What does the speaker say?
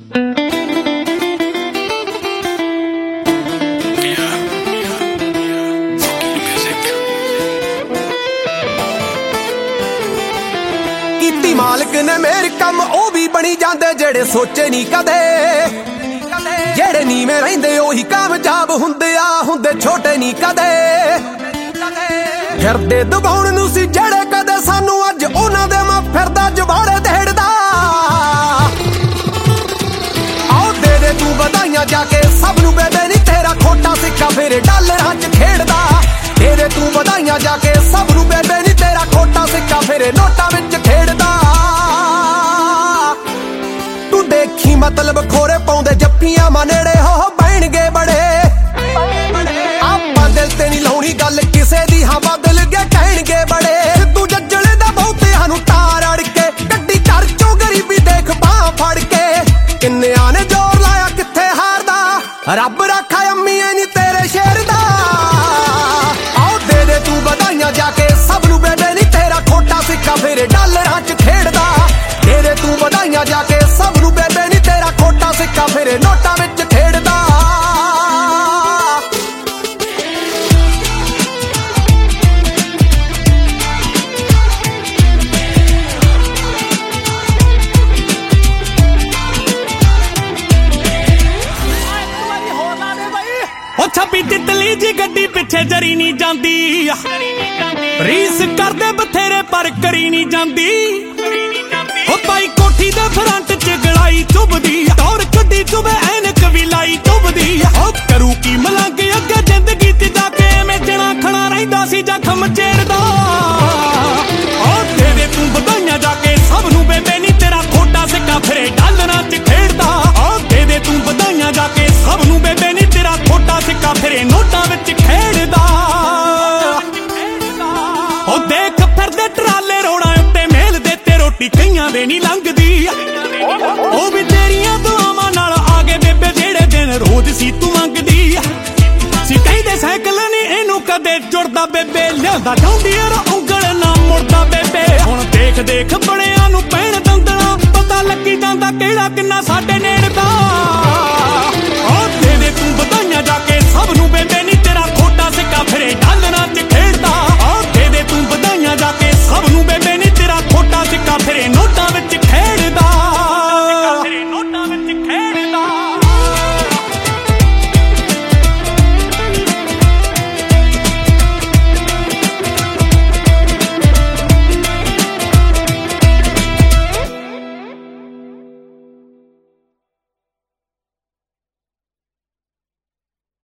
ਕੀਤੀ ਮਾਲਕ ਨੇ ਮੇਰ ਕੰਮ ਉਹ ਵੀ ਬਣੀ ਜਾਂਦੇ ਜਿਹੜੇ ਸੋਚੇ ਨਹੀਂ ਕਦੇ। ਜਿਹੜੇ ਨੀਵੇਂ ਰਹਿੰਦੇ ਉਹੀ ਕਾਮਯਾਬ ਹੁੰਦੇ ਆ, ਹੁੰਦੇ ਛੋਟੇ ਨਹੀਂ ਕਦੇ। ਫਿਰਦੇ ਦਬਾਉਣ ਨੂੰ ਸੀ ਜਿਹੜੇ ਕਦੇ ਸਾਨੂੰ, ਅੱਜ ਉਹਨਾਂ ਦੇ ਮੈਂ ਫਿਰਦਾ ਜਵਾੜੇ ਦੇੜਦਾ। ਆਓ ਦੇ ਦੇ ਤੂੰ ਵਧਾਈਆਂ ਜਾ ਕੇ ਸਭ ਨੂੰ ਬੇਬੇ ਨੀ ਤੇਰਾ ਖੋਟਾ ਸਿੱਕਾ ਫਿਰ ਡਾਲਰਾਂ 'ਚ ਖੇਡਦਾ। ਦੇ ਦੇ ਤੂੰ ਵਧਾਈਆਂ ਜਾ ਕੇ ਸਭ ਨੂੰ ਬੇਬੇ ਨੀ ਤੇਰਾ ਖੋਟਾ ਸਿੱਕਾ ਫਿਰ ਨੋਟਾਂ ਵਿੱਚ ਖੇਡਦਾ। ਤੂੰ ਦੇਖੀ ਮਤਲਬ ਖੋਰੇ ਪਾਉਂਦੇ ਜੱਫੀਆਂ ਮਾ ਨੇੜੇ ਹੋ ਬਹਿਣਗੇ ਬੜੇ। ਆਪਾਂ ਦਿਲ ਤੇ ਨਹੀਂ ਲਾਉਣੀ ਗੱਲ ਕਿਸੇ ਦੀ, ਹਾਂ ਬਦਲ ਕੇ ਕਹਿਣਗੇ ਬੜੇ। ਤੂੰ ਜੱਜਲੇ ਦਾ ਬਹੁਤਿਆਂ ਨੂੰ ਤਾਰ ਅੜ ਕੇ ਗੱਡੀ ਘਰ ਚੋਂ ਗਰੀਬੀ ਦੇਖ ਬਾਹ ਫੜ ਕੇ। ਕਿੰਨਿਆਂ ਨੇ ਜ਼ੋਰ ਲਾਇਆ ਕਿੱਥੇ ਹਾਰਦਾ, ਰੱਬ ਰੱਖਾ ਅੰਮੀਆਂ ਨੀ ਤੇਰੇ ਸ਼ੇਰ ਦਾ। ਆਓ ਦੇ ਦੇ ਤੂੰ ਵਧਾਈਆਂ ਜਾ ਕੇ ਸਭ ਨੂੰ ਬੇਬੇ ਨੀ ਤੇਰਾ ਖੋਟਾ ਸਿੱਕਾ ਫਿਰ ਡਾਲਰਾਂ 'ਚ ਖੇਡਦਾ। ਦੇ ਦੇ ਤੂੰ ਵਧਾਈਆਂ ਜਾ ਕੇ ਸਭ ਨੂੰ ਬੇਬੇ ਨੀ ਤੇਰਾ ਖੋਟਾ ਸਿੱਕਾ ਫਿਰ ਨੋਟਾਂ ਵਿੱਚ ਖੇਡਦਾ। ਛੱਪੀ ਤਿਤਲੀ ਜੀ ਗੱਡੀ ਪਿੱਛੇ ਜਰੀ ਨਹੀਂ ਜਾਂਦੀ। ਰੀਸ ਕਰਦੇ ਬਥੇਰੇ ਪਰ ਕਰੀ ਨਹੀਂ ਜਾਂਦੀ। ਹੋ ਪਾਈ ਕੋਠੀ ਦੇ ਫਰੰਟ 'ਚ ਗਲਾਈ ਚੁੱਭਦੀ, ਟੌਰ ਕੱਢੀ ਚੁੱਭੇ ਐਨਕ ਵੀ ਲਾਈ ਚੁੱਭਦੀ। ਹੋ ਕਰੂ ਕੀ ਮਲੰਗ ਅੱਗੇ ਜ਼ਿੰਦਗੀ 'ਚ ਜਾ ਕੇ ਐਵੇਂ ਜਣਾ ਖਣਾ ਰਹਿੰਦਾ ਸੀ ਜ਼ਖਮ ਚੇੜਦਾ। ਹੋ ਦੇ ਦੇ ਤੂੰ ਵਧਾਈਆਂ ਜਾ ਕੇ ਸਭ ਨੂੰ ਬੇਬੇ ਨੀ ਤੇਰਾ ਖੋਟਾ ਸਿੱਕਾ ਫਿਰੇ ਡਾਲਰਾਂ 'ਚ ਖੇਡਦਾ। ਹੋ ਦੇ ਦੇ ਤੂੰ ਵਧਾਈਆਂ ਜਾ ਕੇ ਸਭ ਨੂੰ ਬੇਬੇ ਨੀ ਤੇਰਾ ਖੋਟਾ ਸਿੱਕਾ ਫਿਰੇ ਨੋਟਾਂ ਵਿੱਚ ਖੇਡਦਾ। ਉਹ ਦੇਖ ਫਿਰਦੇ ਟਰਾਲੇ ਰੋੜਾਂ ਉੱਤੇ ਮੇਲ ਦੇ ਤੇ ਰੋਟੀ ਕਈਆਂ ਦੇ ਨਹੀਂ ਲੰਘਦੀ। ਉਹ ਵੀ ਤੇਰੀਆਂ ਦੁਆਵਾਂ ਨਾਲ ਆ ਗਏ ਬੇਬੇ ਜਿਹੜੇ ਦਿਨ ਰੋਜ਼ ਸੀ ਤੂੰ ਮੰਗਦੀ। ਸੀ ਕਹਿੰਦੇ ਸਾਈਕਲ ਨੀ ਇਹਨੂੰ ਕਦੇ ਜੁੜਦਾ ਬੇਬੇ, ਲਿਆਂਦਾ ਜੌਂਡੀਅਰ ਉਂਗਲ ਨਾ ਮੁੜਦਾ ਬੇਬੇ। ਹੁਣ ਦੇਖ ਦੇਖ ਬੜਿਆਂ ਨੂੰ ਪੈਣ ਦੰਦਣਾ, ਪਤਾ ਲੱਗੀ ਜਾਂਦਾ ਕਿਹੜਾ ਕਿੰਨਾ ਸਾਡੇ ਨੇੜਦਾ।